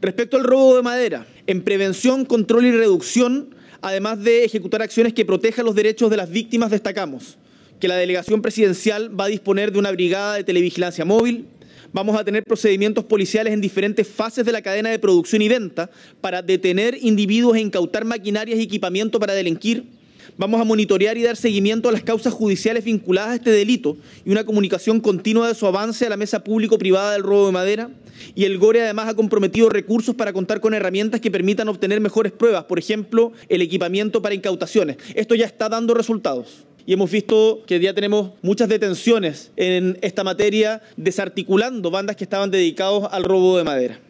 Respecto al robo de madera, en prevención, control y reducción, además de ejecutar acciones que protejan los derechos de las víctimas, destacamos que la delegación presidencial va a disponer de una brigada de televigilancia móvil. Vamos a tener procedimientos policiales en diferentes fases de la cadena de producción y venta para detener individuos e incautar maquinarias y equipamiento para delinquir. Vamos a monitorear y dar seguimiento a las causas judiciales vinculadas a este delito y una comunicación continua de su avance a la mesa público-privada del robo de madera. Y el GORE además ha comprometido recursos para contar con herramientas que permitan obtener mejores pruebas, por ejemplo, el equipamiento para incautaciones. Esto ya está dando resultados. Y hemos visto que ya tenemos muchas detenciones en esta materia, desarticulando bandas que estaban dedicadas al robo de madera.